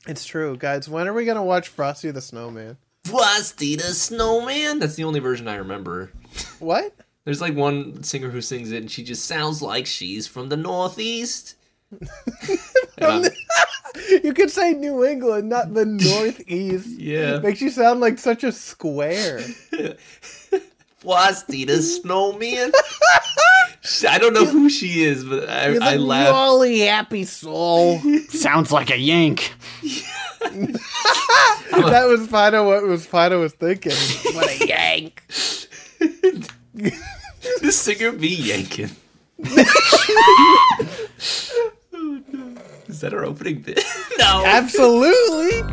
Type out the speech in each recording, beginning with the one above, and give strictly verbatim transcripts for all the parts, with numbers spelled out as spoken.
It's true, guys. When are we gonna watch Frosty the Snowman? Frosty the Snowman. That's the only version I remember. What? There's like one singer who sings it, and she just sounds like she's from the Northeast. um, You could say New England, not the Northeast. Yeah. It makes you sound like such a square. Frosty the Snowman. I don't know who she is, but I, You're the I laugh. jolly happy soul. Sounds like a yank. That was Fido. What was Fido was thinking? What a yank! The singer be yanking. Oh, no. Is that our opening bit? No. Absolutely.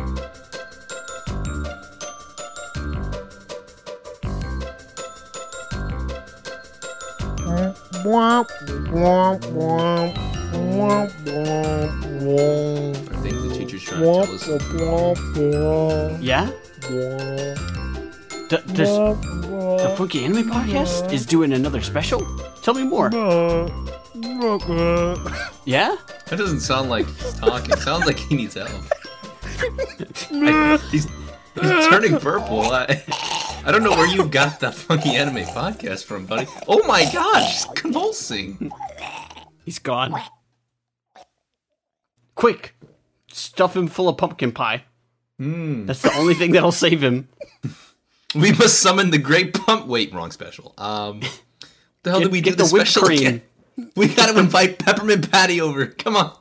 Womp, womp, womp, womp, womp, womp. I think the teacher's trying to tell us. Womp, womp, Yeah? womp, D- does womp, the Funky Anime Podcast is doing another special? Tell me more. Yeah? That doesn't sound like he's talking. It sounds like he needs help. I, he's, he's turning purple. I, I don't know where you got that Funky Anime Podcast from, buddy. Oh my gosh, he's convulsing. He's gone. Quick! Stuff him full of pumpkin pie. Mm. That's the only thing that'll save him. We must summon the great pump. Wait, wrong special. Um, what the hell Get- did we do get the the whipped special cream. again? We gotta invite Peppermint Patty over. Come on.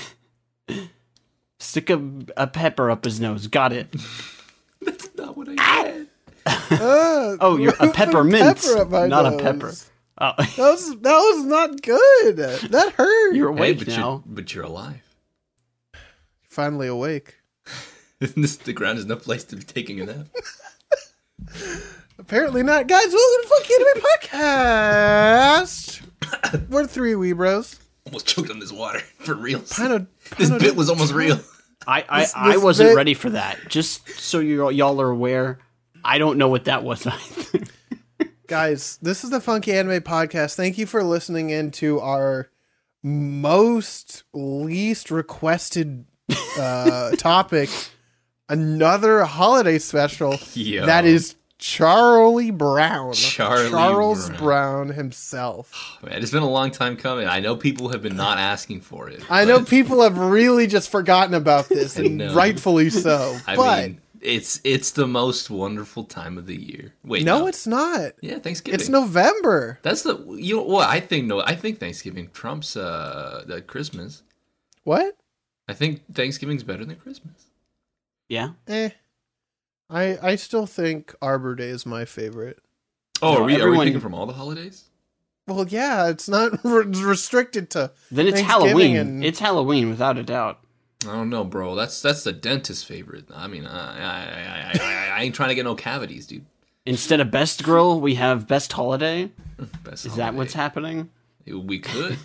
Stick a, a pepper up his nose. Got it. That's not what I said. Uh, Oh, you're a peppermint, pepper up my not a nose. pepper. Oh, That was that was not good. That hurt. you're Hey, awake but now. you're but you're alive. Finally awake. this, the ground is no place to be taking a nap. Apparently not, guys. Welcome to Funky Anime Podcast. We're three wee bros. Almost choked on this water for real. Pino, This Pino, bit was almost real. I, I, This- I this wasn't bit- ready for that. Just so you y'all are aware, I don't know what that was either. Guys, this is the Funky Anime Podcast. Thank you for listening in to our most least requested uh, topic, another holiday special Yo. that is Charlie Brown. Charlie Charles Brown. Brown himself. Man, it's been a long time coming. I know people have been not asking for it. I know but, people have really just forgotten about this, I and know. rightfully so. I but mean, it's it's the most wonderful time of the year. Wait, no, no, it's not. yeah, Thanksgiving. It's November. That's the you know what I think. No, I think Thanksgiving trumps uh the Christmas. What? I think Thanksgiving's better than Christmas. Yeah. Eh. I I still think Arbor Day is my favorite. Oh, No, are we are we everyone- picking from all the holidays? Well, yeah, it's not re- restricted to. Then it's Thanksgiving Halloween. and- It's Halloween without a doubt. I don't know, bro. That's that's the dentist's favorite. I mean, I I, I, I, I, I ain't trying to get no cavities, dude. Instead of best girl, we have best holiday. Best Is that what's happening? happening? We could.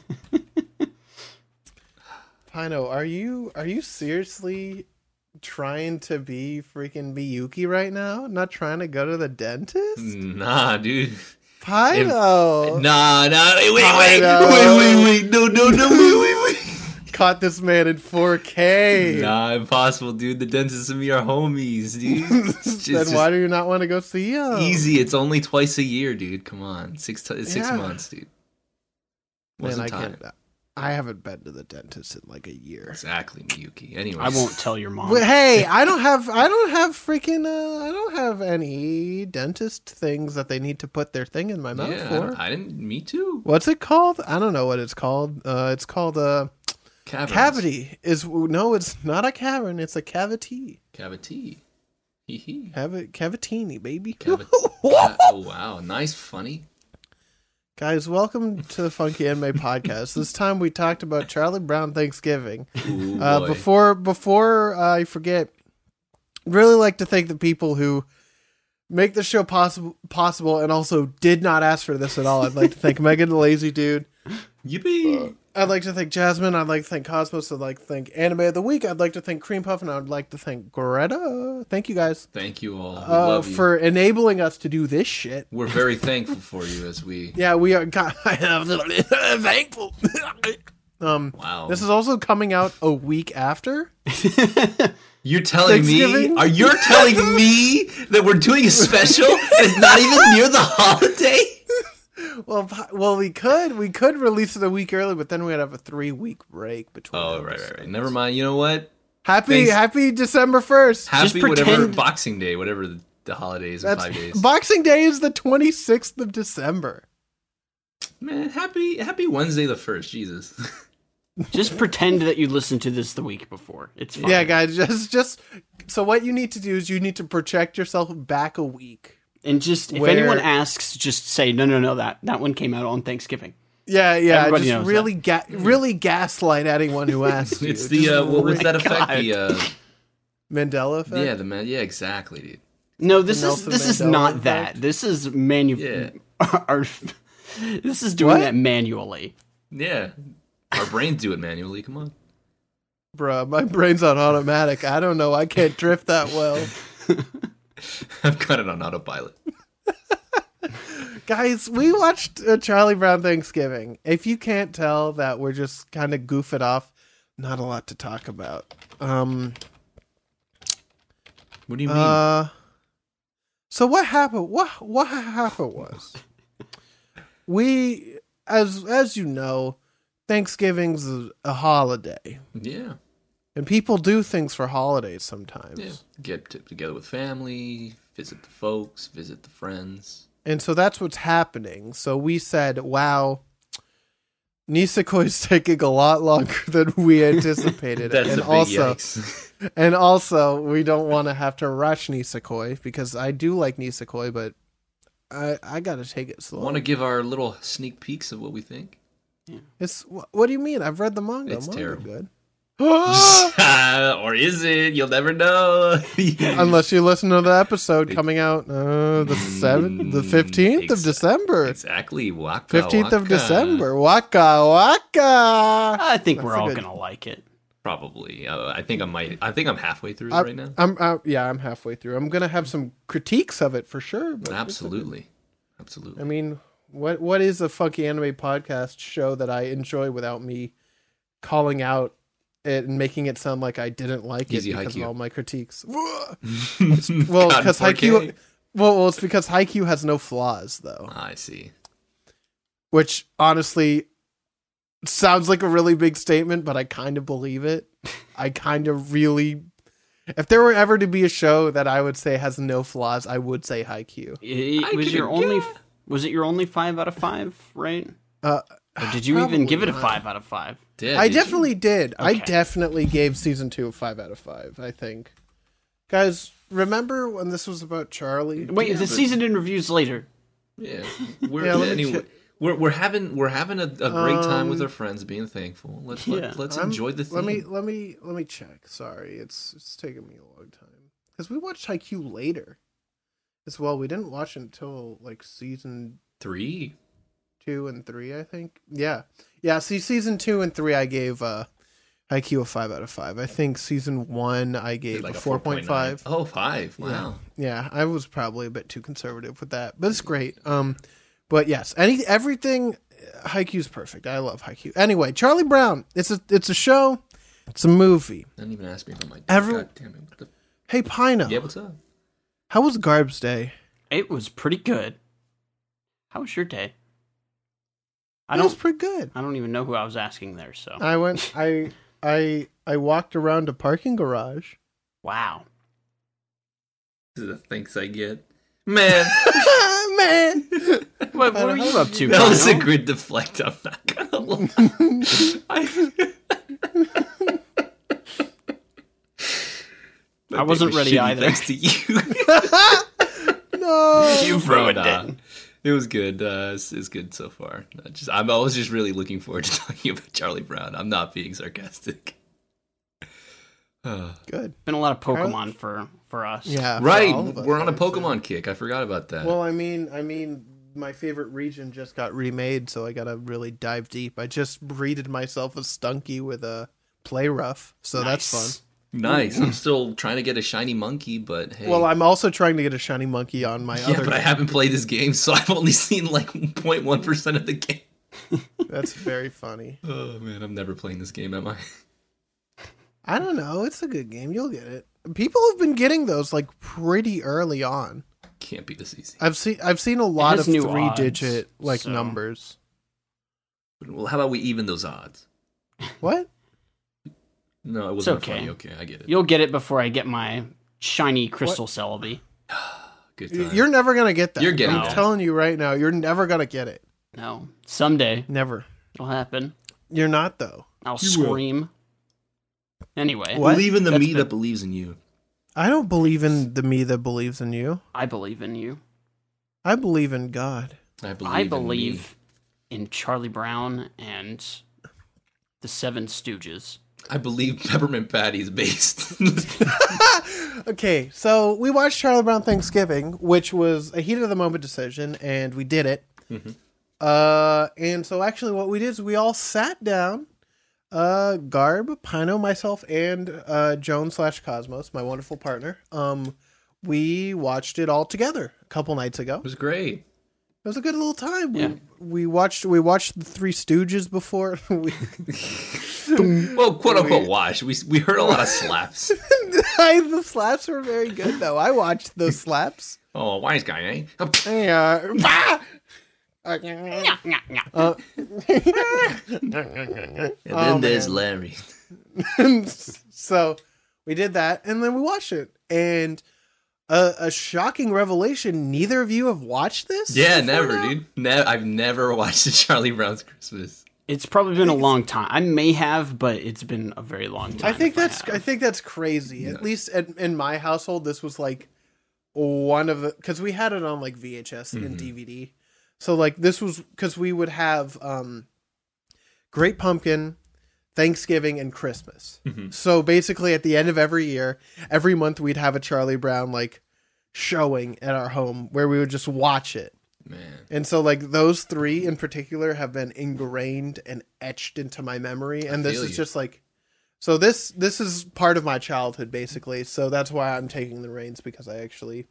Pino, are you are you seriously trying to be freaking Miyuki right now? Not trying to go to the dentist? Nah, dude. Pino! Nah, nah. Wait, wait, I wait, know. wait, wait, wait. No, no, no. Wait, wait, wait. Caught this man in four K. Nah, impossible, dude. The dentist and me are homies, dude. It's just, Then why do you not want to go see him? easy. It's only twice a year, dude. Come on, six t- six Yeah. months, dude. Man, Wasn't I time. can't. I haven't been to the dentist in like a year. Exactly, Miyuki. Anyway, I won't tell your mom. But hey, I don't have I don't have freaking uh, I don't have any dentist things that they need to put their thing in my mouth Yeah, I, for. don't- I didn't. Me too. What's it called? I don't know what it's called. Uh, it's called a Caverns. cavity. Is no, it's not a cavern. It's a cavity. Cavity. Hee hee. Cavi- cavatini, baby. Cavi- Ca- oh wow, nice, funny. Guys, welcome to the Funky Anime Podcast. This time we talked about Charlie Brown Thanksgiving. Ooh, Uh, boy. before before I forget, really like to thank the people who make the show possible possible and also did not ask for this at all. I'd like to thank Megan the Lazy Dude. Yippee! I'd like to thank Jasmine. I'd like to thank Cosmos. I'd like to thank Anime of the Week. I'd like to thank Cream Puff, and I'd like to thank Greta. Thank you guys Thank you all. We uh, love you. for enabling us to do this shit. We're very thankful for you as we. Yeah, we are God, thankful. Um, Wow. This is also coming out a week after. You're telling me? Thanksgiving? Are you telling me that we're doing a special and it's not even near the holiday? Well, po- well, we could we could release it a week early, but then we'd have a three week break between. Oh, right, right, episodes. right. Never mind. You know what? Happy Thanks. Happy December first. Happy pretend- whatever Boxing Day, whatever the, the holidays in That's five days. Boxing Day is the twenty sixth of December. Man, happy happy Wednesday the first. Jesus. Just pretend that you listened to this the week before. It's fine. Yeah, guys, just just so what you need to do is you need to project yourself back a week. And just, if Where- anyone asks, just say, no, no, no, that, that one came out on Thanksgiving. Yeah, yeah, Everybody just knows really ga- really gaslight anyone who asks you. It's the Just uh, what was re- that effect? God. The uh, Mandela effect. yeah, the man. Yeah, exactly, dude. No, this The is Nelson this is Mandela not effect? that. This is manu- Yeah. our, This is doing What? that manually. Yeah, our brains do it manually. Come on. Bruh, my brain's on automatic. I don't know. I can't drift that well. I've got it on autopilot. Guys, we watched uh, Charlie Brown Thanksgiving. If you can't tell that we're just kind of goofing off, not a lot to talk about. Um, What do you mean? uh, so what happened? What what happened was we, as as you know, Thanksgiving's a, a holiday, yeah, and people do things for holidays sometimes. yeah. Get t- together with family, visit the folks, visit the friends. And so that's what's happening. So we said, wow, Nisekoi taking a lot longer than we anticipated. That's and a big also, yikes. and also, we don't want to have to rush Nisekoi because I do like Nisekoi, but I I got to take it slow. Want to give our little sneak peeks of what we think? It's wh- what do you mean? I've read the manga. It's Manga terrible. good. or is it? You'll never know. Unless you listen to the episode coming out uh, the seventh, the fifteenth of Exa- December. Exactly. Waka, Fifteenth of waka. December. Waka waka. I think That's we're a all good- gonna like it. Probably. Uh, I think I might. I think I'm halfway through it I, right now. I'm uh, yeah, I'm halfway through. I'm gonna have some critiques of it for sure. But Absolutely. I Absolutely. mean, what what is a funky anime podcast show that I enjoy without me calling out it and making it sound like I didn't like Easy it because Haikyuu. of all my critiques? It's- well, God, because four K. Haikyuu, well, well, it's because Haikyuu has no flaws though, I see. which honestly sounds like a really big statement, but I kind of believe it. I kind of really. If there were ever to be a show that I would say has no flaws, I would say Haikyuu. It, I was could your only get- was it your only five out of five, right? Uh, Or did you even probably give it a not. five out of five? Did, I did you? definitely did. I Okay. definitely gave season two a five out of five. I think, guys, remember when this was about Charlie? Wait, Yeah, the but- season in reviews later. Yeah. We're Yeah, let me anyway. check. We're, we're having we're having a, a great time with Um, our friends, being thankful. Let's Yeah. let, let's I'm- enjoy the theme. Let me let me let me check. Sorry, it's it's taking me a long time because we watched Haikyuu later as well. We didn't watch it until like season Three. two and three, I think. Yeah, yeah. See, season two and three, I gave uh, Haikyuu a five out of five. I think season one, I gave Like a four point five. Oh, five. Wow. Yeah, I was probably a bit too conservative with that, but it's great. Um, but yes, any everything, Haikyuu's perfect. I love Haikyuu. Anyway, Charlie Brown. It's a it's a show. It's a movie. Didn't even ask me for my. Every- God damn it. What the... Hey, Pino. Yeah, what's up? How was Garb's Day? It was pretty good. How was your day? I It was don't. pretty good. I don't even know who I was asking there. So I went. I I I walked around a parking garage. wow. This is the thanks I get. Man, Man. What, what were you up to? that was a Kyle? good deflect. I'm not gonna lie. I, I wasn't ready Shitty either. Thanks to you. No. You ruined Nah. it. It was good. Uh, it's, it's good so far. I just, I'm always just really looking forward to talking about Charlie Brown. I'm not being sarcastic. Uh, Good. Been a lot of Pokemon for for us. Yeah. for right, all of us, we're on a I would say. Pokemon kick. I forgot about that. Well, I mean, I mean, my favorite region just got remade, so I gotta really dive deep. I just breeded myself a Stunky with a Play Rough, so that's fun. Nice. nice. I'm still trying to get a shiny monkey, but hey. Well, I'm also trying to get a shiny monkey on my yeah, other. but I haven't played this game, so I've only seen like zero point one percent of the game. That's very funny. Oh man, I'm never playing this game, am I? I don't know. It's a good game. You'll get it. People have been getting those like pretty early on. Can't be this easy. I've seen I've seen a lot of has new three odds, digit like so- numbers. Well, how about we even those odds? What? No, it wasn't okay. funny. Okay, I get it. You'll get it before I get my shiny crystal Celebi. Good time. You're never gonna get that. You're getting I'm that. telling you right now. You're never gonna get it. No, someday Never. it'll happen. You're not though. I'll You will. scream. Anyway, What? Believe in the That's me been- that believes in you. I don't believe in the me that believes in you. I believe in you. I believe in God. I believe. I in me. believe in, Charlie Brown and the Seven Stooges. I believe Peppermint Patty's based. Okay, so we watched Charlie Brown Thanksgiving, which was a heat of the moment decision, and we did it. Mhm. Uh, and so actually, what we did is we all sat down. Uh, Garb, Pino, myself, and uh, Joan slash Cosmos, my wonderful partner. Um, we watched it all together a couple nights ago. It was great. It was a good little time. Yeah. We we watched we watched the Three Stooges before. we, Well, quote unquote, watch. We we heard a lot of slaps. I, the slaps were very good though. I watched those slaps. Oh, wise guy, eh? Oh, They are. Ah! Uh, Nyah, nyah, nyah. uh, and then Oh, there's man. Larry. so we did that, and then we watched it, and a, a shocking revelation: neither of you have watched this. Yeah, before never, now? dude. Ne- I've never watched a Charlie Brown's Christmas. It's probably been a long time. I may have, but it's been a very long time. I think if that's have. I think that's crazy. At least in, in my household, this was like one of the because we had it on like V H S and D V D. So like this was because we would have um, Great Pumpkin, Thanksgiving, and Christmas. So basically, at the end of every year, every month we'd have a Charlie Brown like showing at our home where we would just watch it. Man. And so like those three in particular have been ingrained and etched into my memory. And this feel is you. just like so this this is part of my childhood basically. So that's why I'm taking the reins because I actually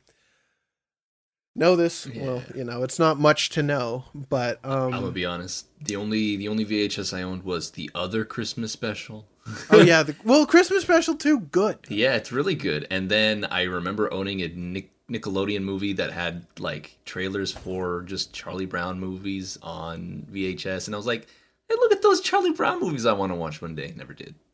know this. Well, Yeah. you know, it's not much to know, but um I'm gonna be honest. The only the only V H S I owned was the other Christmas special. oh yeah, the, well Christmas special too, good. Yeah, it's really good. And then I remember owning a Nick, Nickelodeon movie that had like trailers for just Charlie Brown movies on V H S, and I was like, "Hey, look at those Charlie Brown movies I want to watch one day." Never did.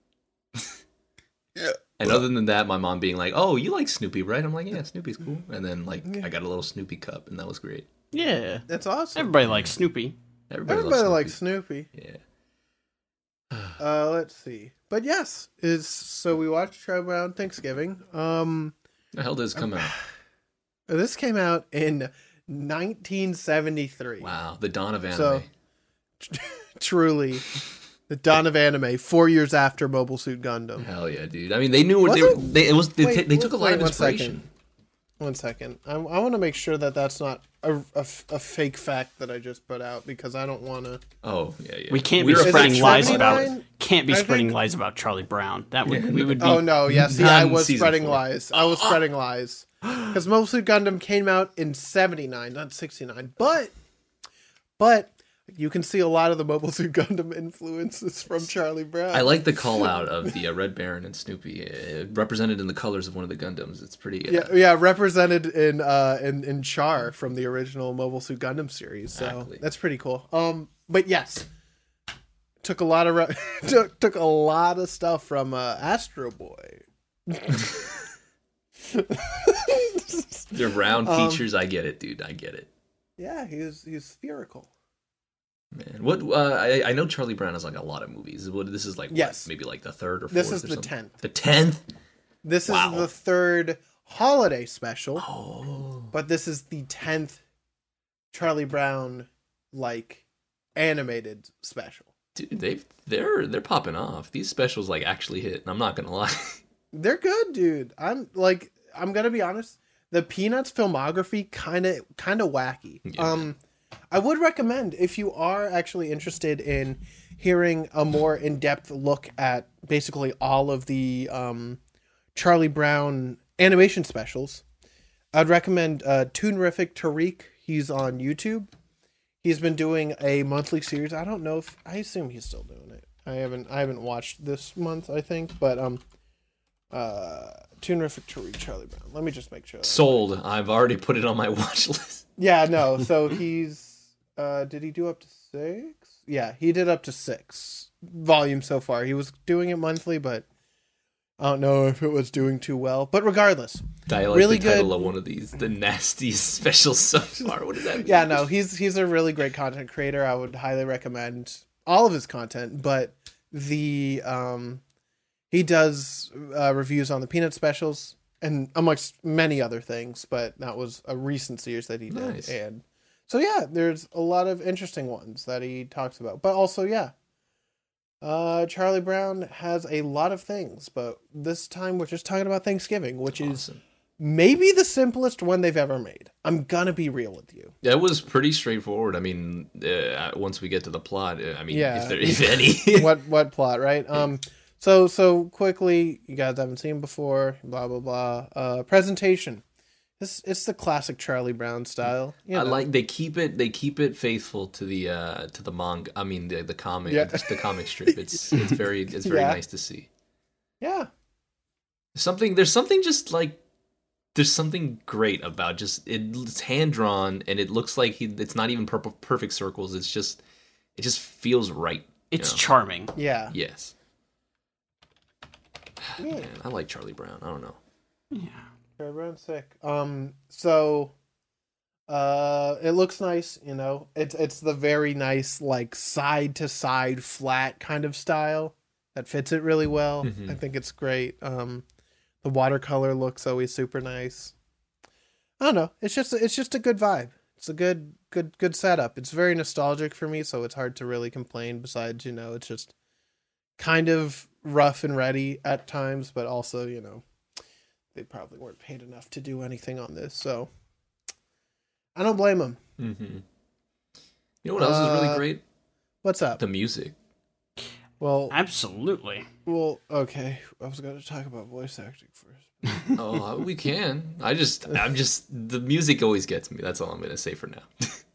Yeah. And other than that, my mom being like, "Oh, you like Snoopy, right?" I'm like, "Yeah, Snoopy's cool." And then like I got a little Snoopy cup, and that was great. Yeah. That's awesome. Everybody likes Snoopy. Everybody, Everybody loves likes Snoopy. Snoopy. Yeah. Uh let's see. But yes, is so we watched Charlie Brown Thanksgiving. Um The hell does it come out? This came out in nineteen seventy-three. Wow, the dawn of anime. So, truly, the dawn of anime, four years after Mobile Suit Gundam. Hell yeah, dude. I mean, they knew what Was they, were, it? they it was. They, Wait, ta- they took a lot wait, of one inspiration. second. One second. I, I want to make sure that that's not a, a, a fake fact that I just put out because I don't want to. Oh yeah, yeah. We can't We're be a spreading fact lies checker. about seventy-nine? can't be I spreading think- lies about Charlie Brown. That would Yeah. we would be. Oh no! Yeah, see, Not I in was season spreading four. lies. I was spreading lies because Mobile Suit Gundam came out in seventy-nine, not sixty-nine. But, but you can see a lot of the Mobile Suit Gundam influences from Charlie Brown. I like the call out of the uh, Red Baron and Snoopy uh, represented in the colors of one of the Gundams. It's pretty. Uh, Yeah, yeah, represented in uh in, in Char from the original Mobile Suit Gundam series. So Exactly. that's pretty cool. Um, but yes, took a lot of re- took took a lot of stuff from uh, Astro Boy. The round Um, features, I get it, dude. I get it, Yeah, he's he's spherical. man. What uh, I I know Charlie Brown has like a lot of movies. What this is like? what, Yes. maybe like the third or fourth. This is or the something? tenth. The tenth. This Wow. is the third holiday special, Oh, but this is the tenth Charlie Brown like animated special. dude, they've they're they're popping off. These specials like actually hit. And I'm not gonna lie. They're good, dude. I'm like, I'm gonna be honest. The Peanuts filmography kind of, kind of wacky. Yeah. Um, I would recommend if you are actually interested in hearing a more in-depth look at basically all of the um, Charlie Brown animation specials. I'd recommend uh, Toonrific Tariq. He's on YouTube. he's been doing a monthly series. I don't know if I assume he's still doing it. I haven't I haven't watched this month, I think, but um, uh, Toonerific to read Charlie Brown. Let me just make sure. Sold. I've already put it on my watch list. Yeah, no. So he's uh, did he do up to six? Yeah, he did up to six volumes so far. He was doing it monthly, but I don't know if it was doing too well. But regardless, I like really the title good. of one of these, the nastiest specials so far. What does that mean? Yeah, no, he's he's a really great content creator. I would highly recommend all of his content, but the um he does uh, reviews on the Peanut specials and amongst many other things, but that was a recent series that he did. Nice. And so yeah, there's a lot of interesting ones that he talks about. But also, yeah, uh Charlie Brown has a lot of things, but this time we're just talking about Thanksgiving, which is Awesome. maybe the simplest one they've ever made. I'm gonna be real with you. That was pretty straightforward. I mean, uh, once we get to the plot, uh, I mean, Yeah. if there is any. what what plot, right? Um so so quickly, you guys haven't seen before, blah blah blah. Uh presentation. It's it's the classic Charlie Brown style. You I know. like they keep it they keep it faithful to the uh to the manga. I mean the the comic Yeah. the comic strip. It's it's very it's very Yeah. nice to see. Yeah. Something there's something just like there's something great about just it, it's hand drawn and it looks like he, it's not even per- perfect circles. It's just it just feels right. you It's know? charming. Yeah. Yes. Yeah. Man, I like Charlie Brown. I don't know. Yeah. Charlie Brown's sick. Um so uh it looks nice, you know. It's it's the very nice like side to side flat kind of style that fits it really well. Mhm. I think it's great. Um the watercolor looks always super nice. I don't know. It's just it's just a good vibe. It's a good good good setup. It's very nostalgic for me, so it's hard to really complain. Besides, you know, it's just kind of rough and ready at times, but also, you know, they probably weren't paid enough to do anything on this, so I don't blame them. Mm-hmm. You know what else is really Uh, great? What's up? The music. Well, Absolutely. well, okay. I was going to talk about voice acting first. Oh, we can. I just, I'm just, the music always gets me. That's all I'm going to say for now.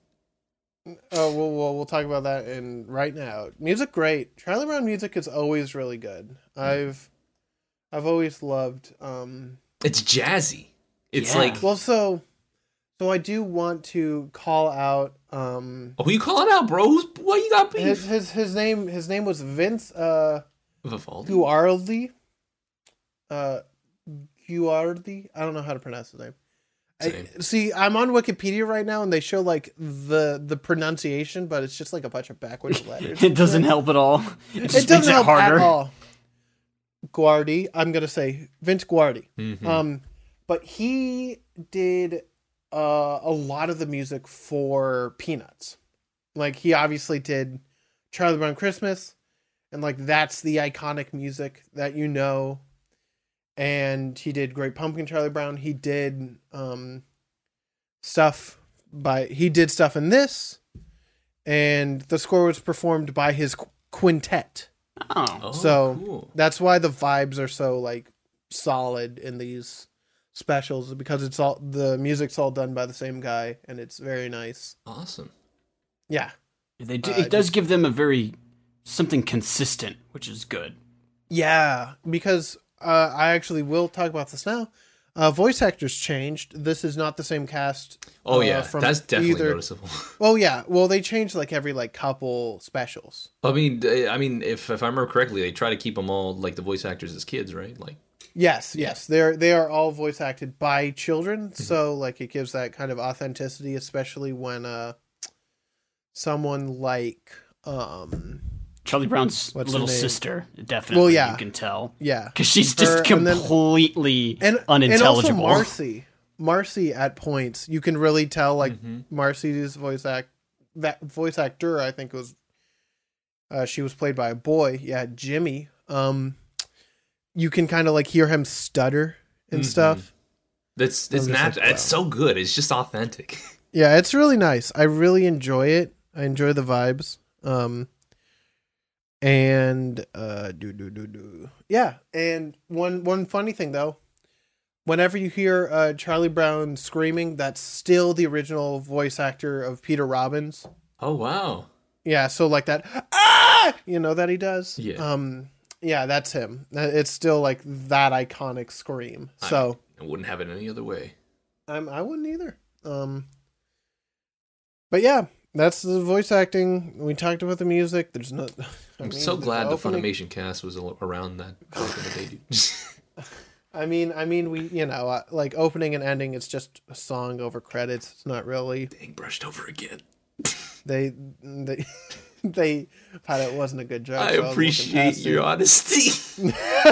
Oh, well, well, we'll talk about that in right now. Music, great. Charlie Brown music is always really good. I've, I've always loved. Um, It's jazzy. It's Yeah. like, well, so, so I do want to call out. Um, oh, who you calling out, bro? Who's, what you got beef? his his his name his name was Vince uh Vivaldi? Guaraldi. Uh, Guaraldi. I don't know how to pronounce his name. I, Same. see, I'm on Wikipedia right now, and they show like the the pronunciation, but it's just like a bunch of backwards letters. It doesn't help at all. It, just It doesn't makes help it harder. at all. Guardi. I'm gonna say Vince Guardi. Mhm. Um, but he did uh, a lot of the music for Peanuts. Like he obviously did Charlie Brown Christmas, and like that's the iconic music that you know. And he did Great Pumpkin Charlie Brown. He did um, stuff by he did stuff in this, and the score was performed by his qu- quintet. Oh. Oh, so- cool. That's why the vibes are so like solid in these specials, because it's all the music's all done by the same guy, and it's very nice. Awesome. Yeah, They do, Uh, it does give them a very something consistent, which is good. yeah. Because uh, I actually will talk about this now. Uh, voice actors changed. This is not the same cast. Oh, uh, yeah. from That's definitely either- noticeable. Well, yeah. Well, they change like every like couple specials. I mean, uh, I mean, if if I remember correctly, they try to keep them all like the voice actors as kids, right? Like, Yes, yes. They're they are all voice acted by children, Mm-hmm. so like it gives that kind of authenticity, especially when uh someone like um Charlie Brown's What's her little name? sister, definitely. Well, yeah. You can tell. yeah. Because she's just Her, and then- completely And unintelligible. And also Marcy. Marcy at points, you can really tell like Mhm. Marcy's voice act that voice actor, I think it was uh she was played by a boy. Yeah, Jimmy. Um you can kind of like hear him stutter and Mhm. stuff. that's I'm it's just nat- like, It's wow. so good. It's just authentic. Yeah, it's really nice. I really enjoy it. I enjoy the vibes. Um and uh do do do do. Yeah, and one one funny thing though, whenever you hear uh Charlie Brown screaming, that's still the original voice actor of Peter Robbins. Oh wow. Yeah, so like that, ah, you know that he does. Yeah. Um, yeah, that's him. It's still like that iconic scream. So I, I wouldn't have it any other way. I'm, I wouldn't either. Um, but yeah, that's the voice acting. We talked about the music. There's no. I I'm mean, so glad the opening- Funimation cast was al- around that back in the day, dude. I mean, I mean, we, you know, uh, like opening and ending. It's just a song over credits. It's not really. Dang, brushed over again. They, they, they thought it wasn't a good joke. I so was looking appreciate past your it. honesty.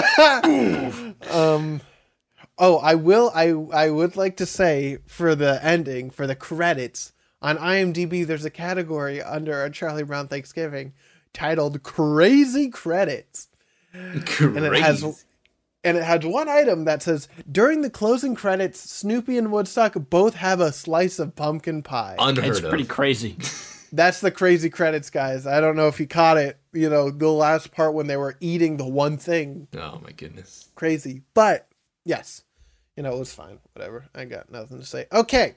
um, oh, I will. I I would like to say for the ending, for the credits on IMDb, there's a category under a Charlie Brown Thanksgiving titled "Crazy Credits," Crazy. and it has and it has one item that says during the closing credits, Snoopy and Woodstock both have a slice of pumpkin pie. Unheard It's of. pretty crazy. That's the crazy credits, guys. I don't know if you caught it. You know, the last part when they were eating the one thing. Oh my goodness. Crazy. But, yes. You know, it was fine. Whatever. I got nothing to say. Okay.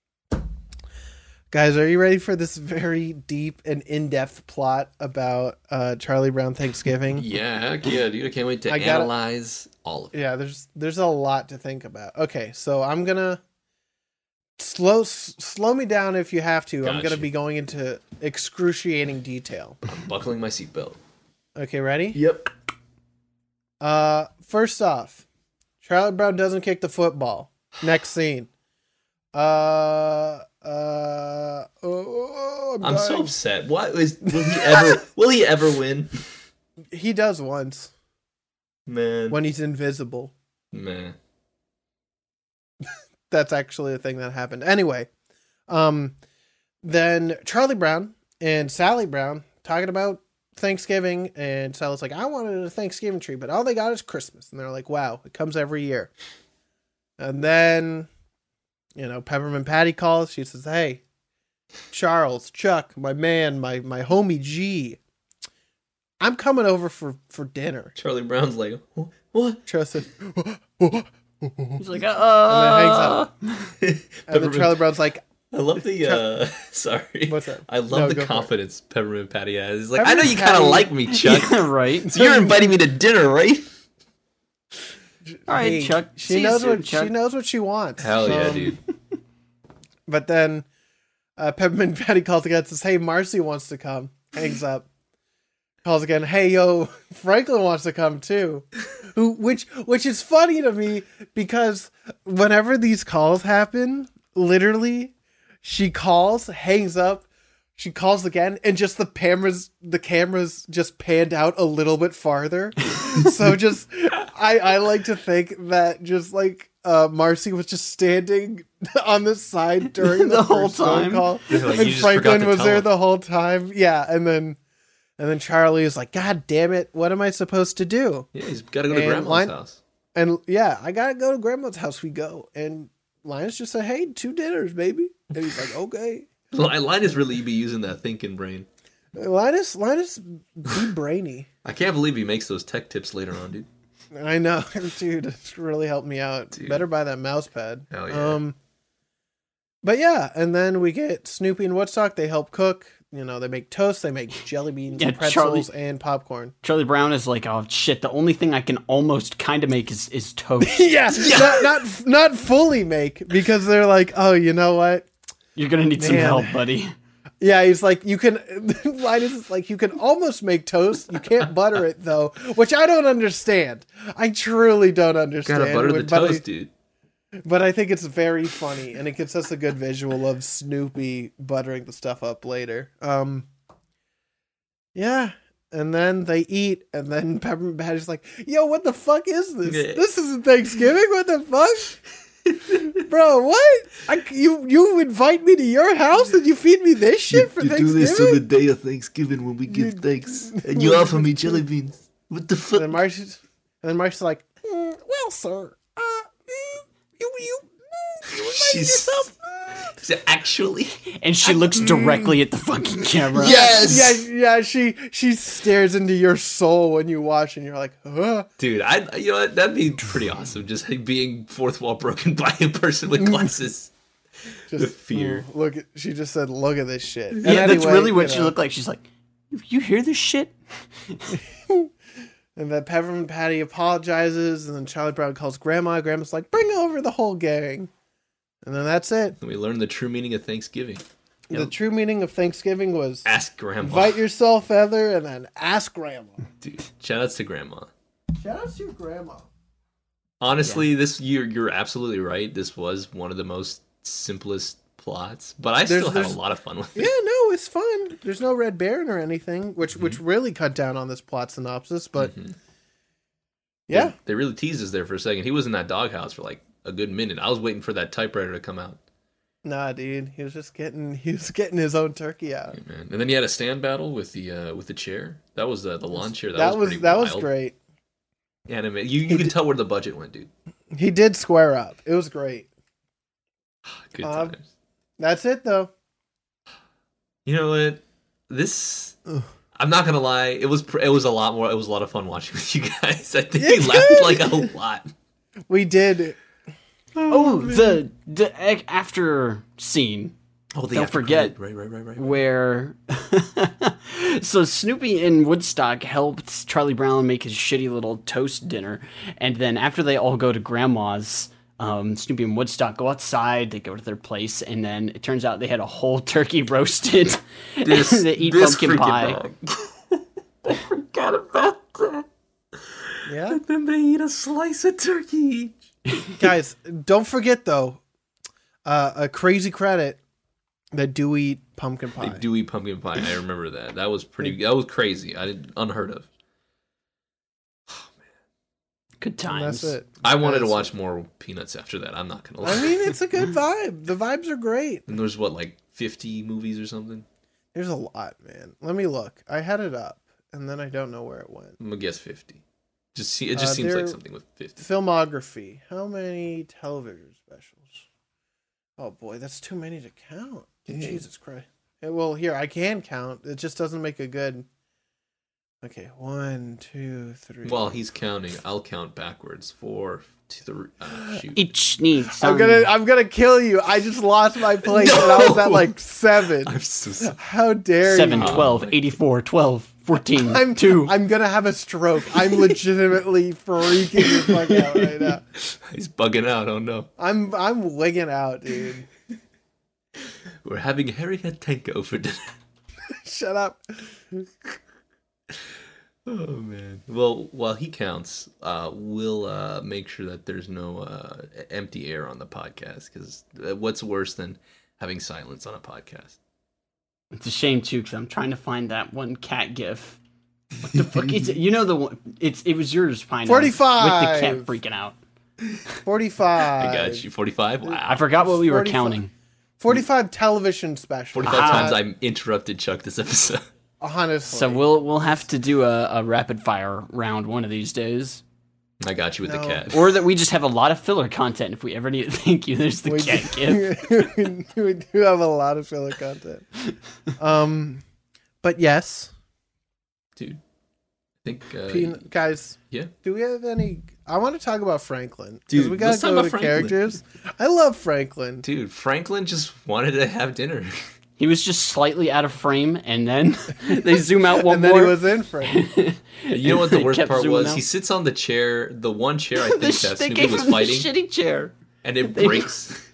Guys, are you ready for this very deep and in-depth plot about uh, Charlie Brown Thanksgiving? Yeah, heck yeah, dude. I can't wait to I gotta- analyze all of it. Yeah, there's there's a lot to think about. Okay, so I'm gonna slow s- slow me down if you have to. I'm Gotcha. gonna be going into excruciating detail. I'm buckling my seatbelt. Okay, ready? Yep. Uh, first off, Charlie Brown doesn't kick the football. Next scene. Uh, uh, oh, I'm, I'm so dying. upset. What is will he ever will he ever win? He does once Man. when he's invisible. Man. That's actually a thing that happened. Anyway, um, then Charlie Brown and Sally Brown talking about Thanksgiving, and Sally's like, I wanted a Thanksgiving tree, but all they got is Christmas. And they're like, wow, it comes every year. And then, you know, Peppermint Patty calls. She says, hey, Charles, Chuck, my man, my, my homie G, I'm coming over for, for dinner. Charlie Brown's like, "Wh- what? Charles says, He's like, uh. hangs up. and then Peppermint- Charlie Brown's like, I love the uh sorry. What's that? I love No, the go for it. confidence Peppermint Patty has. He's like, I know Peppermint you kind of Patty- like me, Chuck. Yeah, right. So you're inviting me to dinner, right? All right, Hey, Chuck. She See you knows soon, what Chuck. she knows what she wants. Hell yeah, Um, dude. But then uh, Peppermint Patty calls again and says, hey, Marcy wants to come. Hangs up. Calls again, hey, yo, Franklin wants to come too. Who, which, which is funny to me because whenever these calls happen, literally, she calls, hangs up, she calls again, and just the cameras, the cameras just panned out a little bit farther. So just, I, I like to think that just like uh, Marcy was just standing on the side during the, The whole first phone time? call, Like, you and just forgot Franklin to was tell there her. the whole time. Yeah, and then and then Charlie is like, God damn it, what am I supposed to do? Yeah, he's got to go to And grandma's line- house. And yeah, I gotta go to grandma's house. We go, and Linus just said, "Hey, two dinners, baby." And he's like, "Okay." Li- Linus really be using that thinking brain. Linus, Linus, be brainy. I can't believe he makes those tech tips later on, dude. I know, dude. It's really helped me out. Dude. Better buy that mouse pad. Hell yeah. Um, but yeah, and then we get Snoopy and Woodstock. They help cook. You know, they make toast. They make jelly beans, Yeah, pretzels, Charlie- and popcorn. Charlie Brown is like, oh shit. The only thing I can almost kind of make is is toast. Yeah, Not, not not fully make because they're like, oh, you know what? You're gonna need some Man. help, buddy. Yeah, he's like, you can. Linus is like, you can almost make toast. You can't butter it though, which I don't understand. I truly don't understand. Gotta butter the When- but I- toast, dude. But I think it's very funny, and it gives us a good visual of Snoopy buttering the stuff up later. Um, yeah, and then they eat, and then Peppermint Patty's like, "Yo, what the fuck is this? Yeah. This isn't Thanksgiving. What the fuck, bro? What? I, you you invite me to your house and you feed me this shit for Thanksgiving?" day of Thanksgiving when we give thanks, and you offer me jelly beans. What the And fuck? then Marcy's, and then Marcy's like, "Mm, "Well, sir, uh, mm, you you mm, you invited She's- yourself." mm." Actually, And she looks directly at the fucking camera. yes, Yeah, yeah, she she stares into your soul when you watch, and you're like, huh? dude. I, you know what? That'd be pretty awesome. Just like being fourth wall broken by a person with glasses. Just The fear. mm, look, at, she just said, "Look at this shit." And Yeah, that's anyway, really what you she know, looked like. She's like, "You, you hear this shit?" And then Peppermint Patty apologizes, and then Charlie Brown calls Grandma. Grandma's like, "Bring over the whole gang," and then that's it. We learned the true meaning of Thanksgiving. The Yep. true meaning of Thanksgiving was Ask Grandma. invite yourself, Heather, and then ask Grandma. Dude, shout outs to Grandma. Shout out to your grandma. Honestly, this year you're absolutely right. This was one of the most simplest plots, but I There's- still had there's- a lot of fun with Yeah, it. no, it's fun. There's no Red Baron or anything, which which Mm-hmm. really cut down on this plot synopsis. But Mhm. yeah, They, they really teased us there for a second. He was in that doghouse for like a good minute. I was waiting for that typewriter to come out. nah, dude, he was just getting he was getting his own turkey out. Yeah, man. And then you had a stand battle with the uh, with the chair. That was the the lawn chair. That, That, was was pretty that was wild. great. Anime. You you can tell where the budget went, dude. He did square up. It was great. Good Um, times. That's it though. You know what? This Ugh. I'm not gonna lie. It was pr- it was a lot more. It was a lot of fun watching with you guys. I think Yeah, we laughed like good. a lot. We did. Oh, the the ec- after scene Oh, the Don't after forget. credit. Right, right, right, right. where so Snoopy and Woodstock helped Charlie Brown make his shitty little toast dinner, and then after they all go to Grandma's, um, Snoopy and Woodstock go outside. They go to their place, and then it turns out they had a whole turkey roasted. This, they eat this pumpkin freaking pie. dog. I forgot about that. Yeah, And then they eat a slice of turkey each. guys, don't forget though, uh, a crazy credit that do eat pumpkin pie. They do eat pumpkin pie. I remember that. That was pretty. That was crazy. I did unheard of. Good And times. that's it. I wanted to That's watch more Peanuts after that. I'm not gonna lie. I mean, it's a good vibe. The vibes are great. and there's what like fifty movies or something. There's a lot, man. Let me look. I had it up, and then I don't know where it went. I'm gonna guess fifty. Just see. It just Uh, seems like there- something with fifty. Filmography. How many television specials? Oh boy, that's too many to count. Yeah. Jesus Christ. Yeah, well, here, I can count. It just doesn't make a good. Okay, one, two, three. While he's counting, I'll count backwards. Four, three. Uh, shoot. Each needs I'm some. gonna, I'm gonna kill you. I just lost my place, No! and I was at like seven. I'm so sorry. How dare seven, you? twelve, Oh, my- eighty-four, twelve, fourteen, I'm two. I'm gonna have a stroke. I'm legitimately freaking the fuck out right now. He's bugging out. Oh no. I'm I'm wigging out, dude. We're having Harry had Tenko for dinner. Shut up. Oh man. Well, while he counts, uh, we'll uh, make sure that there's no uh, empty air on the podcast. Because what's worse than having silence on a podcast? It's a shame too, because I'm trying to find that one cat gif. What the fuck is it? You know the one? It's it was yours, Pine. forty-five. with the cat freaking out. Forty-five. I got you. Forty-five. Wow. I forgot what we were forty-five. counting. Forty-five television specials. Forty-five Uh, times I interrupted Chuck this episode. Honestly. So we'll we'll have to do a, a rapid fire round one of these days, I got you with No. the cat. or that we just have a lot of filler content if we ever need. Thank you. There's the we, cat gif. we do have a lot of filler content. Um, but yes, Dude. I think. Uh, Peanut, guys. yeah. Do we have any? I want to talk about Franklin. 'cause Dude, we gotta let's talk go about to Franklin. characters. I love Franklin. Dude, Franklin just wanted to have dinner. He was just slightly out of frame, and then they zoom out one And then more. he was in frame. You know what the It worst kept part zooming was? out. He sits on the chair, the one chair I The think sh- that they Snoopy gave was him fighting, the shitty chair. and it they- breaks.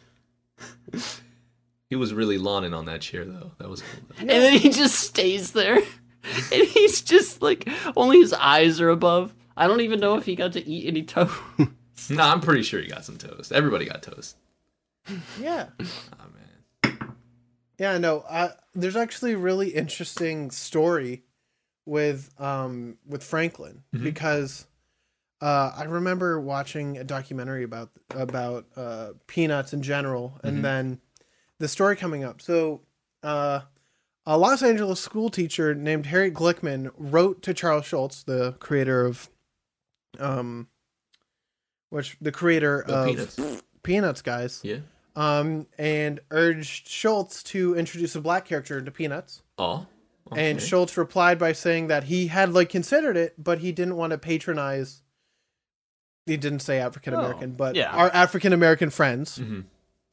He was really lawning on that chair, though. That was cool. And then he just stays there. And he's just like, only his eyes are above. I don't even know if he got to eat any toast. No, I'm pretty sure he got some toast. Everybody got toast. Yeah. Oh, man. Yeah, no. Uh, there's actually a really interesting story with um with Franklin Mhm. because uh, I remember watching a documentary about about uh, peanuts in general, and Mhm. then the story coming up. So, uh, a Los Angeles school teacher named Harry Glickman wrote to Charles Schultz, the creator of um, which the creator Oh, of Peanuts. Peanuts, guys. Yeah. Um, and urged Schultz to introduce a black character into Peanuts. Oh. And okay. Schultz replied by saying that he had like considered it, but he didn't want to patronize. He didn't say African American, Oh, but yeah. our African American friends. Mhm.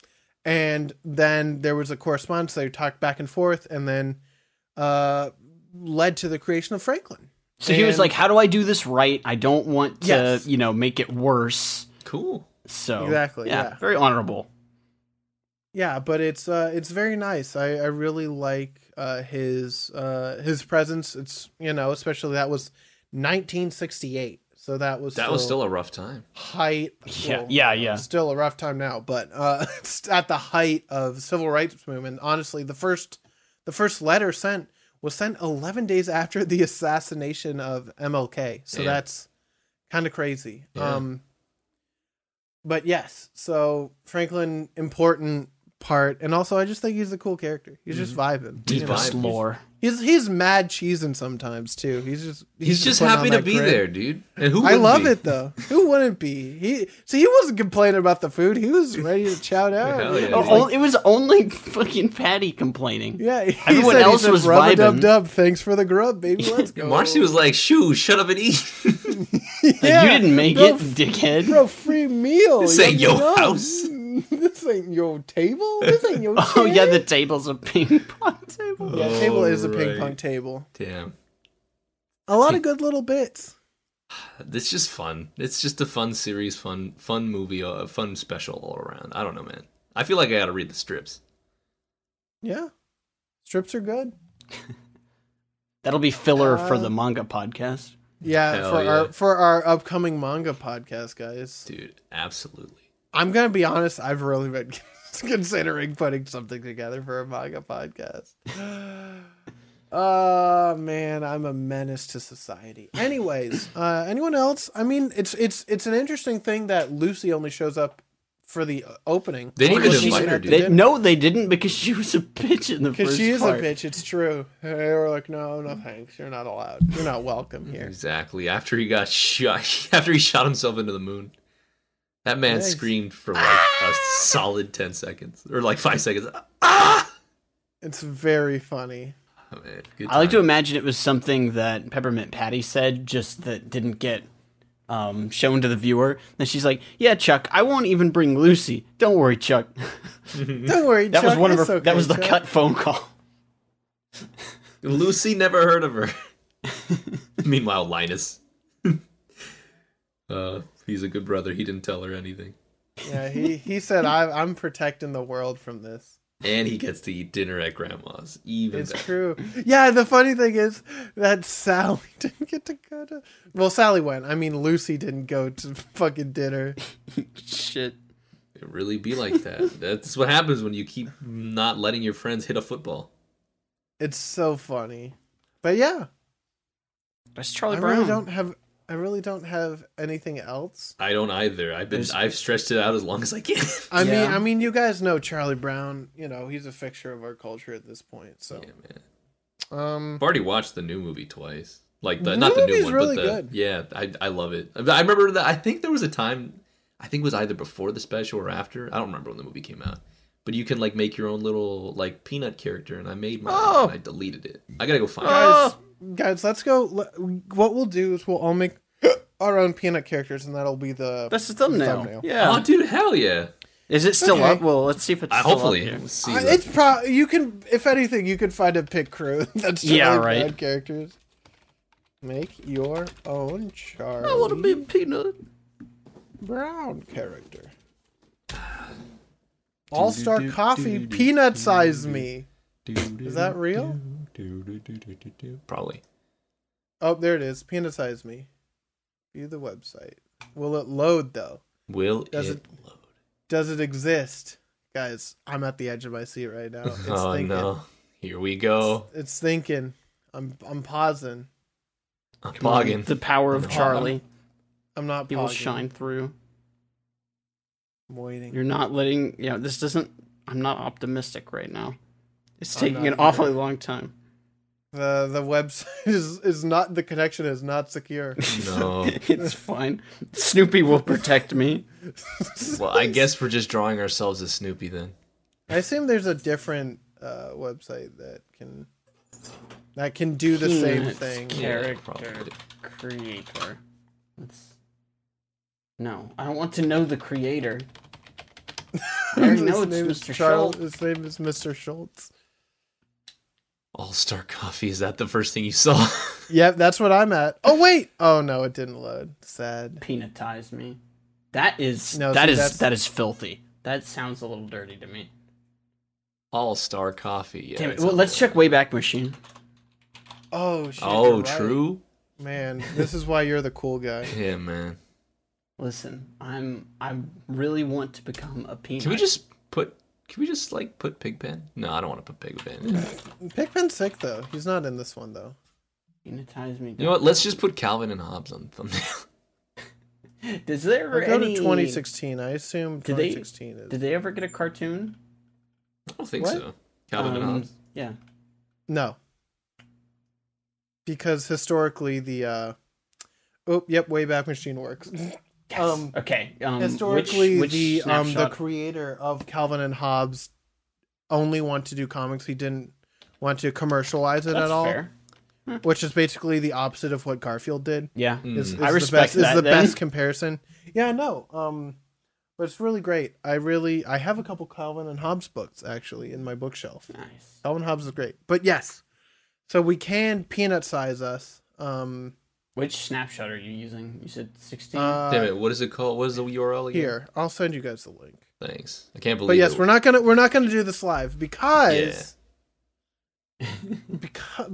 and then there was a correspondence. They talked back and forth, and then uh, led to the creation of Franklin. So and, he was like, "How do I do this right? I don't want to, yes. you know, make it worse." Cool. So exactly, yeah, yeah. very honorable. Yeah, but it's uh, it's very nice. I, I really like uh, his uh, his presence. It's, you know, especially that was nineteen sixty-eight, so that was That still was still a rough time. height. Yeah, well, yeah, yeah. Still a rough time now, but uh, it's at the height of the civil rights movement. Honestly, the first the first letter sent was sent eleven days after the assassination of M L K. So Yeah. that's kind of crazy. Yeah. Um, but yes, so Franklin, important part, and also I just think he's a cool character. He's just vibing. He's you know? vibing. Deepest lore. He's he's mad cheesing sometimes too. He's just He's, just putting on happy to that be grit. there, dude. And who? I wouldn't love be? it though. Who wouldn't be? He see he wasn't complaining about the food. He was ready to chow down. Hell yeah. He Oh, was oh, like, it was only fucking Patty complaining. yeah, he Everyone said, else he said, was rub-a-dub vibing. dub. Thanks for the grub, baby. Let's go. Marcy was like, "Shoo, shut up and eat." Like, Yeah, you didn't make bro, it, dickhead. bro. Free meal. This ain't Yum, your yum. house. This ain't your table. This ain't your. Oh chair. yeah, the table's a ping pong table. yeah, table is a ping Alright. pong table. Damn, A lot of good little bits. it's just fun. It's just a fun series, fun, fun movie, a fun special all around. I don't know, man. I feel like I got to read the strips. Yeah, strips are good. That'll be filler for Uh, the manga podcast. Yeah, Hell for yeah. our for our upcoming manga podcast, guys. Dude, absolutely. I'm gonna be honest. I've really been considering putting something together for a manga podcast. Oh man, I'm a menace to society. Anyways, uh, anyone else? I mean, it's it's it's an interesting thing that Lucy only shows up for the uh, opening. They didn't Because even she's- invite her, dude. They, no, they didn't because she was a bitch in the Because first she is part. a bitch. It's true. They were like, no, no thanks. You're not allowed. You're not welcome here. Exactly. After he got shot, after he shot himself into the moon, that man Nice. screamed for like a solid ten seconds or like five seconds. Ah! It's very funny. Oh, man, good I like to time. imagine it was something that Peppermint Patty said, just that didn't get um, shown to the viewer. Then she's like, "Yeah, Chuck, I won't even bring Lucy. Don't worry, Chuck." Don't worry, That Chuck, was one of her. it's okay, that was the Chuck. cut phone call. Lucy never heard of her. Meanwhile, Linus. uh, he's a good brother. He didn't tell her anything. Yeah, he he said, I, I'm protecting the world from this. And he gets to eat dinner at grandma's. Even It's better. true. Yeah, the funny thing is that Sally didn't get to go to. Well, Sally went. I mean, Lucy didn't go to fucking dinner. Shit. It really be like that. That's what happens when you keep not letting your friends hit a football. It's so funny. But yeah, That's Charlie I Brown. really don't have. I really don't have anything else. I don't either. I've been There's- I've stretched it out as long as I can. I Yeah. mean, I mean, you guys know Charlie Brown. You know, he's a fixture of our culture at this point. So, Yeah, man. um, I've already watched the new movie twice. Like the The not new the new movie's one, really but the good. yeah, I I love it. I remember that. I think there was a time. I think it was either before the special or after. I don't remember when the movie came out. But you can like make your own little like peanut character, and I made mine. Oh! And I deleted it. I gotta go find it. guys, guys, let's go. let- What we'll do is we'll all make our own peanut characters, and that'll be the That's the thumbnail. thumbnail. Yeah. Oh, dude, hell yeah! Is it still Okay. up? Well, let's see if it's I, still hopefully, up here. we'll see. Uh, that. it's pro. You can, if anything, you could find a pick crew that's Charlie Yeah, Brown right. characters. Make your own Charlie I want to be a peanut. Brown character. All Star Coffee peanut size me. Is that real? Probably. Oh, there it is. Peanut size me. View the website. Will it load though? Will Does it, it- load? Does it exist? Guys, I'm at the edge of my seat right now. It's Oh thinking. no! Here we go. It's thinking. I'm I'm pausing. I'm Come on, logging. the power of Come on. Charlie. I'm not He will pausing. shine through. I'm waiting. You're not letting. You know, this doesn't. I'm not optimistic right now. It's I'm taking not an awfully long time. The the website is is not the connection is not secure. No. It's fine. Snoopy will protect me. Well, I guess we're just drawing ourselves as Snoopy then. I assume there's a different uh, website that can that can do the same Peanut thing. Yeah, Character probably. creator. Let's... No, I don't want to know the creator. already know His it's name is Mister Charles. Schultz. His name is Mister Schultz. All Star Coffee. Is that the first thing you saw? Yep, that's what I'm at. Oh wait. Oh no, it didn't load. Sad. Peanutized me. That is No, that see, is that's- that is filthy. That sounds a little dirty to me. All Star Coffee. Yeah. Damn it. it's Well, on let's there. check Wayback Machine. Oh shit. Oh, you're right. true. Man, this is why you're the cool guy. Yeah, man. Listen, I'm I really want to become a peanut. Can we just put? Can we just like put Pigpen? No, I don't want to put Pigpen. In. Pigpen's sick though. He's not in this one though. peanutize me? You know what? Let's just put Calvin and Hobbes on the thumbnail. Does there ever I'll go any? to twenty sixteen. I assume Did they- twenty sixteen is. Did they ever get a cartoon? I don't think What? so. Calvin and Um, Hobbes. Yeah. No. Because historically the uh oh yep, Wayback Machine works. Yes. Um, okay. Um, historically which, which the um the snapshot- creator of Calvin and Hobbes only wanted to do comics. He didn't want to commercialize it That's at all. fair. Which is basically the opposite of what Garfield did. Yeah. Is, is Mm. I the respect best, is that the then. best comparison. Yeah, no. Um but it's really great. I really I have a couple Calvin and Hobbes books actually in my bookshelf. Nice. Calvin and Hobbes is great. But yes. So we can peanut size us. Um Which snapshot are you using? You said sixteen. uh, Damn it! What is it called? What is the U R L again? here, I'll send you guys the link. Thanks. I can't believe. But yes, it. we're not gonna we're not gonna do this live because because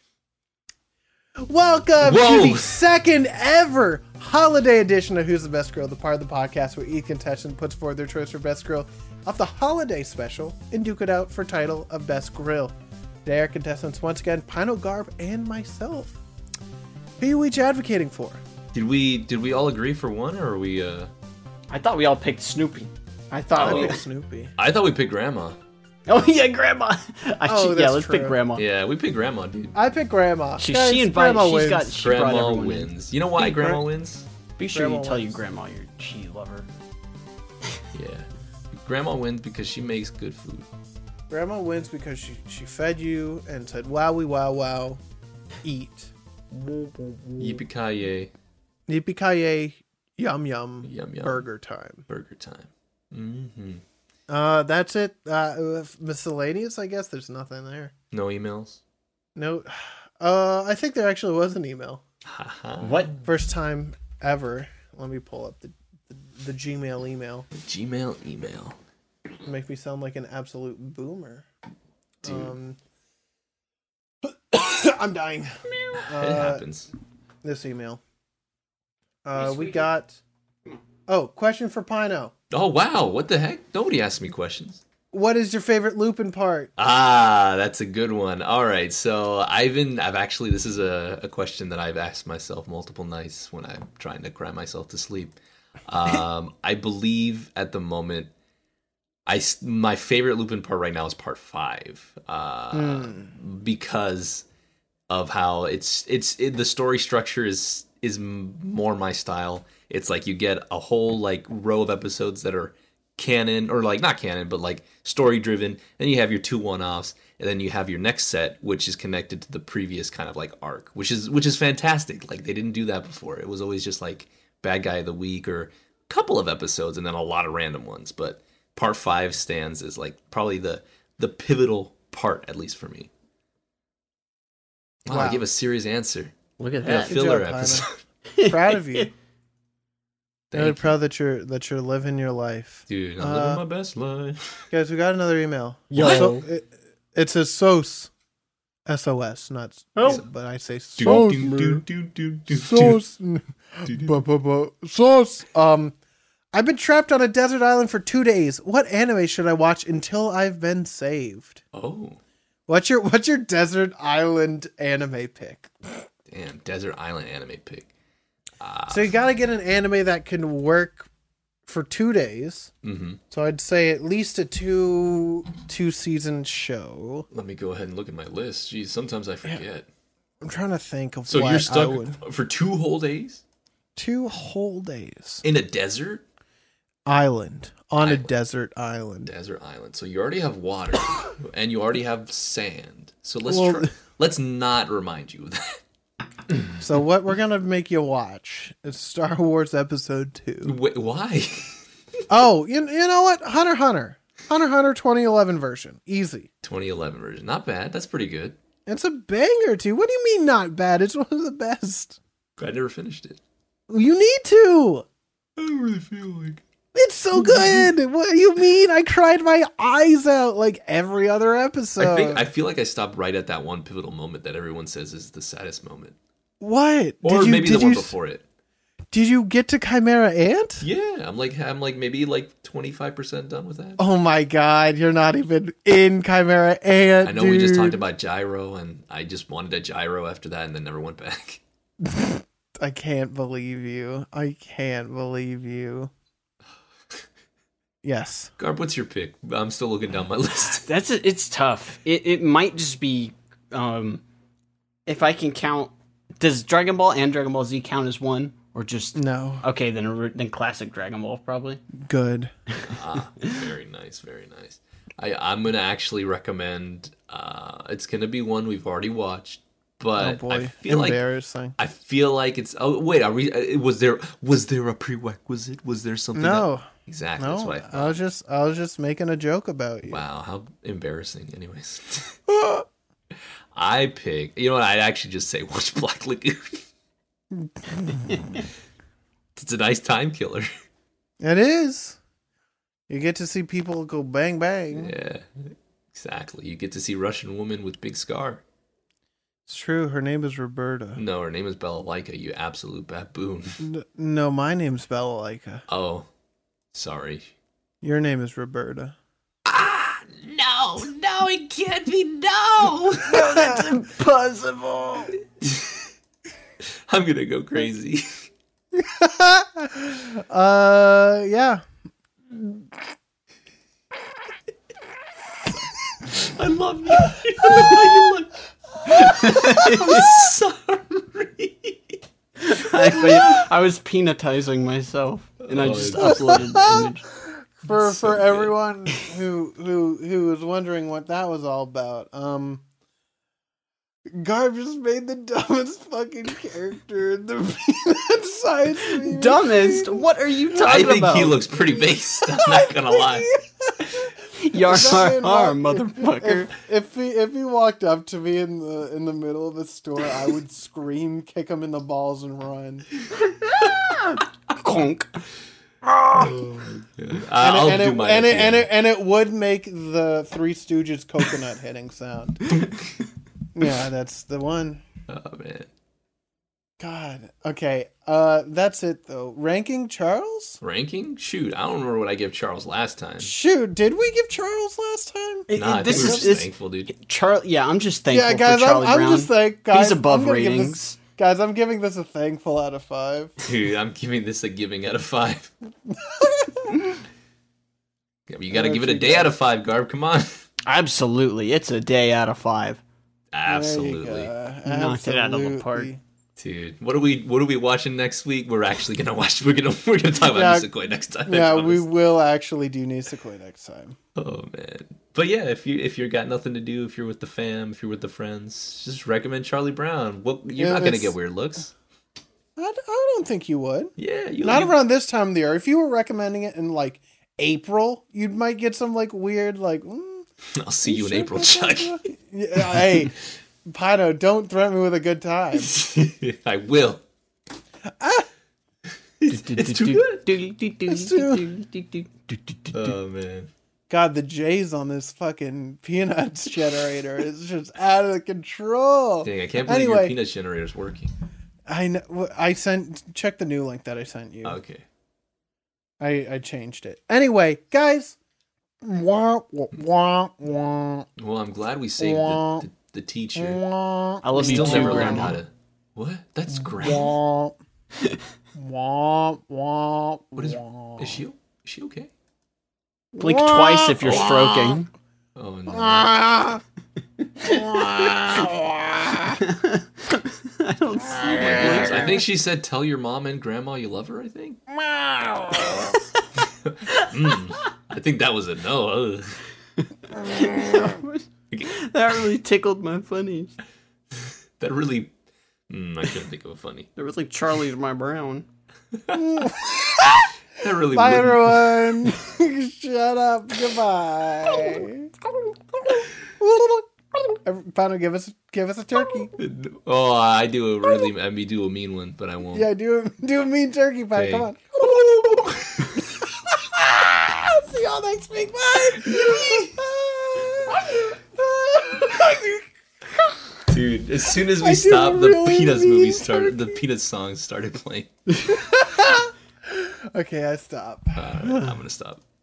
welcome Whoa. to the second ever holiday edition of Who's the Best Girl, the part of the podcast where each contestant puts forward their choice for best girl of the holiday special and duke it out for title of best grill. Today our contestants once again Pino Garb and myself. Who are you each advocating for? Did we did we all agree for one, or are we? uh I thought we all picked Snoopy. I thought Oh. I picked Snoopy. I thought we picked Grandma. Oh yeah, Grandma. I, Oh, yeah, that's let's pick true. Grandma. Yeah, we picked Grandma, dude. I picked Grandma. She Guys, she invited. Grandma She's wins. got. She brought Grandma everyone in. wins. You know why Hey, Gra- Grandma wins? Be sure Grandma you tell wins. your grandma you're she lover. Yeah, Grandma wins because she makes good food. Grandma wins because she, she fed you and said, wowie wow wow, eat. Yippee ki yay! Yippee ki yum yum, Yum yum. burger time. Burger time. Mm-hmm. Uh, that's it. Uh, miscellaneous, I guess. There's nothing there. No emails. No. Uh, I think there actually was an email. Haha. What? First time ever. Let me pull up the the, the Gmail email. Gmail email. Make me sound like an absolute boomer. Dude, Um, I'm dying. it Uh, happens. this email. Uh, Yes, we we got. Oh, question for Pino. Oh wow! What the heck? Nobody asked me questions. What is your favorite Lupin part? Ah, that's a good one. All right, so I've been, I've actually, this is a, a question that I've asked myself multiple nights when I'm trying to cry myself to sleep. Um, I believe at the moment, I s- my favorite Lupin part right now is part five, uh, because of how it's it's it, the story structure is is m- more my style. It's like you get a whole like row of episodes that are canon, or like not canon, but like story driven. Then you have your two one offs, and then you have your next set, which is connected to the previous kind of like arc, which is which is fantastic. Like they didn't do that before. It was always just like bad guy of the week or a couple of episodes, and then a lot of random ones. But part five stands as like probably the the pivotal part, at least for me. Wow, I Wow. gave a serious answer. Look at Yeah, that. Good filler job, Pino. episode. Proud of you. Really Thank you. proud that you're that you're living your life, Dude, I'm Uh, living my best life. guys. We got another email. Yo. So, it, it says S O S, S O S, not Oh. but I say Do, sauce, do, man. do, do, do, do, Sauce, do, do. Bu- bu- bu- sauce. Um, I've been trapped on a desert island for two days. What anime should I watch until I've been saved? Oh, What's your What's your desert island anime pick? damn. Desert Island anime pick. Ah, So you got to get an anime that can work for two days. mm-hmm. So I'd say at least a two two season show. Let me go ahead and look at my list. Jeez, sometimes I forget. I'm trying to think of So what you're I stuck would. for two whole days Two whole days. in a desert? Island on Island. a desert island. Desert island. So you already have water and you already have sand. So let's Well- try, let's not remind you of that. So what we're gonna make you watch is Star Wars Episode Two. Wait, why? Oh, you, you know what? Hunter x Hunter. Hunter x Hunter twenty eleven version. Easy. twenty eleven version. Not bad. That's pretty good. It's a banger, too. What do you mean not bad? It's one of the best. I never finished it. You need to. I don't really feel like It's so good. What do you mean? I cried my eyes out like every other episode. I think I feel like I stopped right at that one pivotal moment that everyone says is the saddest moment. What? Or did you, maybe did the one you, before it. Did you get to Chimera Ant? Yeah, I'm like I'm like maybe like twenty-five percent done with that. Oh my god, you're not even in Chimera Ant. I know dude. we just talked about gyro, and I just wanted a gyro after that, and then never went back. I can't believe you. I can't believe you. Yes. Garb, what's your pick? I'm still looking down my list. That's a, it's tough. It it might just be, um, if I can count. Does Dragon Ball and Dragon Ball Z count as one, or just No. okay? Then then classic Dragon Ball probably. Good. Ah, very nice, very nice. I I'm gonna actually recommend. Uh, it's gonna be one we've already watched, but Oh boy. I feel like Embarrassing. I feel like it's. Oh wait, are we? uh, Was there was there a prerequisite? Was there something? No. that- exactly. That's No. what I I, thought. was just I was just making a joke about you. Wow, how embarrassing. Anyways, I pick. You know what? I'd actually just say watch Black Lagoon. It's a nice time killer. It is. You get to see people go bang bang. Yeah, exactly. You get to see Russian woman with big scar. It's true. Her name is Roberta. No, her name is Balalaika, you absolute baboon. N- no, my name's Balalaika. Oh, sorry. Your name is Roberta. No, no, it can't be. No, No, that's impossible. I'm gonna go crazy. uh, yeah. I love you. I love you. I'm sorry. I, I was peanutizing myself, and I just Oh, uploaded the image. For So for good. everyone who who who was wondering what that was all about, um, Garb just made the dumbest fucking character in the Peanut Science Movie. Dumbest? What are you I talking think about? he looks pretty based. I'm not gonna lie. Yar har If- har, motherfucker. If, if he if he walked up to me in the in the middle of the store, I would scream, kick him in the balls, and run. Conk. Oh, I'll and do it, mine and at it, the and end. it and it would make the Three Stooges coconut hitting sound. Yeah, that's the one. Oh man, God. Okay. Uh, that's it though. Ranking Charles? ranking? Shoot, I don't remember what I gave Charles last time. Shoot, did we give Charles last time? Nah, I this think we were is just this, thankful, dude. Charlie. Yeah, I'm just thankful Yeah, guys, for I'm, Charlie I'm Brown. just like guys, He's above I'm gonna give ratings. This, guys, I'm giving this a thankful out of five. Dude, I'm giving this a giving out of five. Yeah, but you gotta What give it a you day got? out of five, Garb. Come on. Absolutely, it's a day out of five. Absolutely. There you go. Knocked it out of the park. Absolutely. Dude, what are we what are we watching next week? We're actually gonna watch we're gonna we're gonna talk about Yeah. Nisekoi next time. I Yeah, we promise. will actually do Nisekoi next time. Oh man. But yeah, if you if you're got nothing to do, if you're with the fam, if you're with the friends, just recommend Charlie Brown. What you're Yeah, not gonna it's- get weird looks. I, d- I don't think you would. Yeah, you Not you- around this time of the year. If you were recommending it in like April, you might get some like weird like. Mm, I'll see you in sure April, about Chuck. that? Yeah, hey, Pino, don't threaten me with a good time. I will. It's, it's too good. Oh man. God, the J's on this fucking peanuts generator is just out of control. Dang, I can't believe Anyway. your peanut generator's working. I know. I sent. Check the new link that I sent you. Okay. I I changed it. Anyway, guys. Wah, wah, wah, wah, Well, I'm glad we saved the, the, the teacher. wah, I love We you still too, never learned Grandma. how to. What? That's great. wah, wah, wah, What is? wah. Is she? Is she okay? Blink twice if you're stroking. Oh no. Wah, wah, wah. I don't see Oh my goodness. I think she said, "Tell your mom and grandma you love her." I think. Mm, I think that was a no. Ugh. That really tickled my funnies. That really. Mm, I couldn't think of a funny. It was like Charlie's my Brown. That really Bye, wouldn't. everyone. Shut up. Goodbye. Pano, give us give us a turkey. Oh, I do a really, I mean, do a mean one, but I won't. Yeah, do a, do a mean turkey pie. Okay. Come on. See y'all next week. Bye. Dude, as soon as I we do stopped, the really Peanuts mean movie started. The turkey. Peanuts song started playing. Okay, I stop. All right, I'm gonna stop.